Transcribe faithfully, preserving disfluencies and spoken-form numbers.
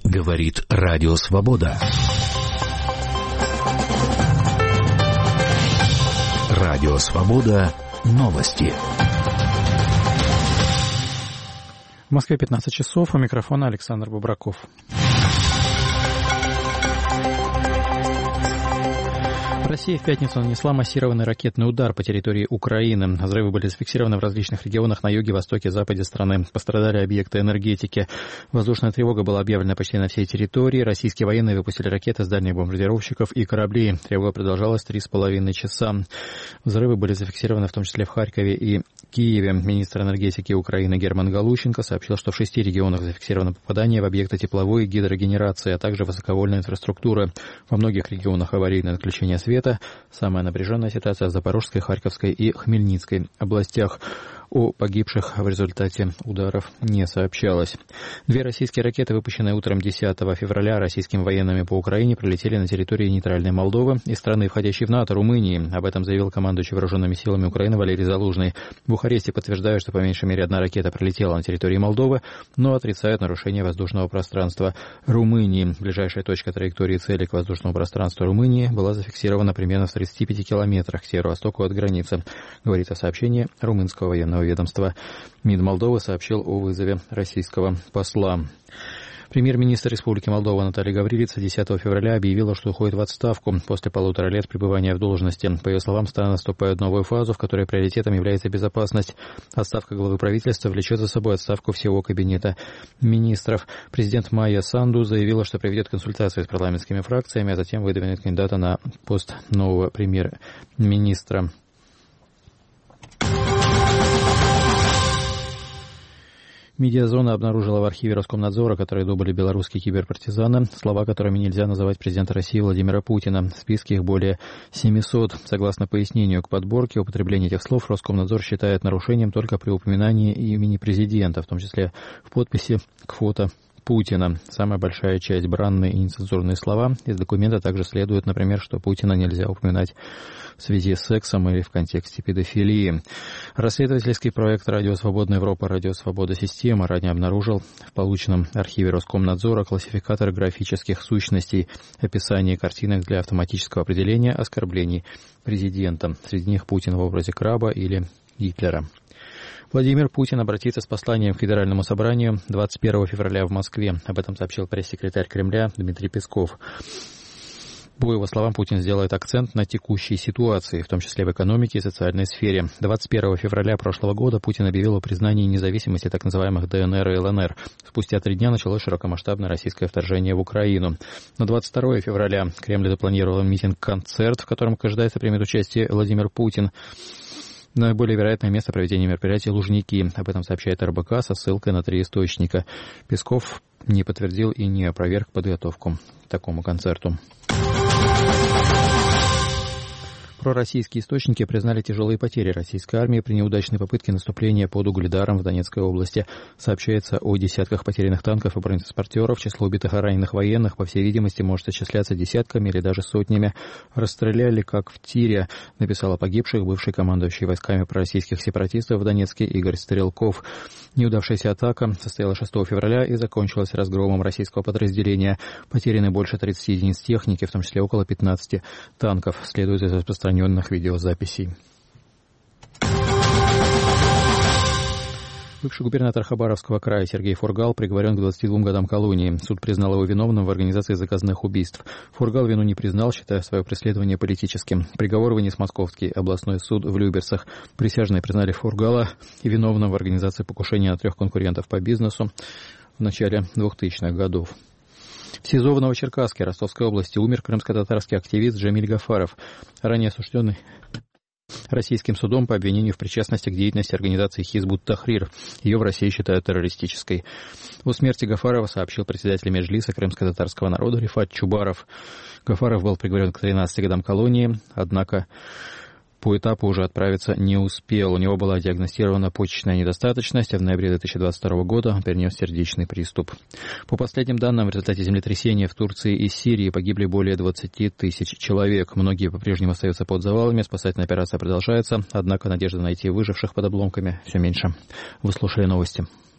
Говорит Радио Свобода. Радио Свобода. Новости. В Москве пятнадцать часов. У микрофона Александр Бубраков. Россия в пятницу нанесла массированный ракетный удар по территории Украины. Взрывы были зафиксированы в различных регионах на юге, востоке, западе страны. Пострадали объекты энергетики. Воздушная тревога была объявлена почти на всей территории. Российские военные выпустили ракеты с дальних бомбардировщиков и кораблей. Тревога продолжалась три с половиной часа. Взрывы были зафиксированы в том числе в Харькове и Киеве. Министр энергетики Украины Герман Галущенко сообщил, что в шести регионах зафиксировано попадание в объекты тепловой и гидрогенерации, а также высоковольтная инфраструктура. Во многих регионах аварийное отключение света. Самая напряженная ситуация в Запорожской, Харьковской и Хмельницкой областях. О погибших в результате ударов не сообщалось. Две российские ракеты, выпущенные утром десятого февраля российскими военными по Украине, пролетели на территории нейтральной Молдовы и страны, входящей в НАТО, Румынии. Об этом заявил командующий вооруженными силами Украины Валерий Залужный. В Бухаресте подтверждают, что по меньшей мере одна ракета пролетела на территории Молдовы, но отрицают нарушение воздушного пространства Румынии. Ближайшая точка траектории цели к воздушному пространству Румынии была зафиксирована примерно в тридцати пяти километрах к северо-востоку от границы, говорится в сообщении румынского военного ведомства. МИД Молдовы сообщил о вызове российского посла. Премьер-министр Республики Молдова Наталья Гаврилица десятого февраля объявила, что уходит в отставку после полутора лет пребывания в должности. По ее словам, страна вступает в новую фазу, в которой приоритетом является безопасность. Отставка главы правительства влечет за собой отставку всего кабинета министров. Президент Майя Санду заявила, что проведет консультации с парламентскими фракциями, а затем выдвинет кандидата на пост нового премьер-министра. Медиазона обнаружила в архиве Роскомнадзора, которые добыли белорусские киберпартизаны, слова, которыми нельзя называть президента России Владимира Путина. В списке их более семисот. Согласно пояснению к подборке, употребление этих слов Роскомнадзор считает нарушением только при упоминании имени президента, в том числе в подписи к фото Путина. Самая большая часть — бранные и нецензурные слова. Из документа также следует, например, что Путина нельзя упоминать в связи с сексом или в контексте педофилии. Расследовательский проект «Радио Свободная Европа. Радио Свобода. Система» ранее обнаружил в полученном архиве Роскомнадзора классификатор графических сущностей, описание картинок для автоматического определения оскорблений президента. Среди них Путин в образе краба или Гитлера. Владимир Путин обратится с посланием к Федеральному собранию двадцать первого февраля в Москве. Об этом сообщил пресс-секретарь Кремля Дмитрий Песков. По его словам, Путин сделает акцент на текущей ситуации, в том числе в экономике и социальной сфере. двадцать первого февраля прошлого года Путин объявил о признании независимости так называемых ДНР и ЛНР. Спустя три дня началось широкомасштабное российское вторжение в Украину. На двадцать второго февраля Кремль запланировал митинг-концерт, в котором, как ожидается, примет участие Владимир Путин. Наиболее вероятное место проведения мероприятия — Лужники. Об этом сообщает эр бэ ка со ссылкой на три источника. Песков не подтвердил и не опроверг подготовку к такому концерту. Пророссийские источники признали тяжелые потери российской армии при неудачной попытке наступления под Угледаром в Донецкой области. Сообщается о десятках потерянных танков и бронетранспортеров. Число убитых и раненых военных, по всей видимости, может исчисляться десятками или даже сотнями. Расстреляли, как в тире, написал о погибших бывший командующий войсками пророссийских сепаратистов в Донецке Игорь Стрелков. Неудавшаяся атака состоялась шестого февраля и закончилась разгромом российского подразделения. Потеряны больше тридцати единиц техники, в том числе около пятнадцати танков, следует из распространенных видеозаписей. Бывший губернатор Хабаровского края Сергей Фургал приговорен к двадцати двум годам колонии. Суд признал его виновным в организации заказных убийств. Фургал вину не признал, считая свое преследование политическим. Приговор вынес Московский областной суд в Люберцах. Присяжные признали Фургала и виновным в организации покушения на трех конкурентов по бизнесу в начале двухтысячных годов. В СИЗО в Новочеркасске Ростовской области умер крымско-татарский активист Джамиль Гафаров, ранее осужденный российским судом по обвинению в причастности к деятельности организации Хизб ут-Тахрир. Ее в России считают террористической. О смерти Гафарова сообщил председатель Меджлиса крымско-татарского народа Рифат Чубаров. Гафаров был приговорен к тринадцати годам колонии, однако по этапу уже отправиться не успел. У него была диагностирована почечная недостаточность, а в ноябре две тысячи двадцать второго года он перенес сердечный приступ. По последним данным, в результате землетрясения в Турции и Сирии погибли более двадцати тысяч человек. Многие по-прежнему остаются под завалами, спасательная операция продолжается, однако надежда найти выживших под обломками все меньше. Вы слушали новости.